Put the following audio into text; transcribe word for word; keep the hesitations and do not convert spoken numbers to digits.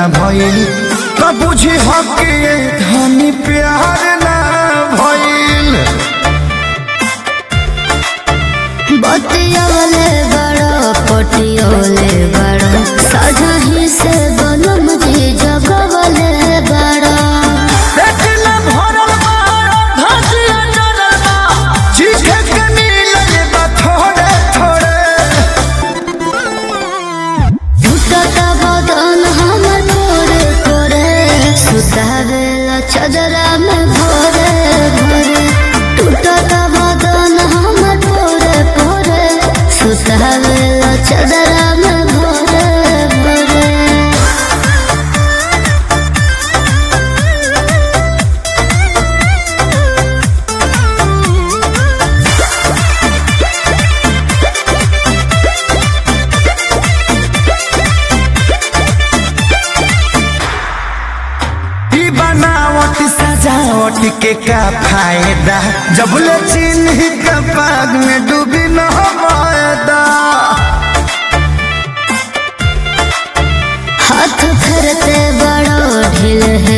भइल तो बुझी हके धनी प्यार ना भइल। बतियोले बड़ो पटियोले बड़ो साझही से बनम जी जगवले बड़ो। पेटला भरल बा धसिया जरल बा चीखे के मिलल बा थोड़े थोड़े। झूठता बदन हमर तोरे तोरे सुतावेला चदरा में भोरे भोरे। टूटता बदन हमर तोरे तोरे सुतावेला चदरा में भोरे भोरे। ई बनावट सजावट के क्या फायदा जब ले चिन्ह के पाग में डूबी न वायदा। हाथ फेरते बड़ो ढील है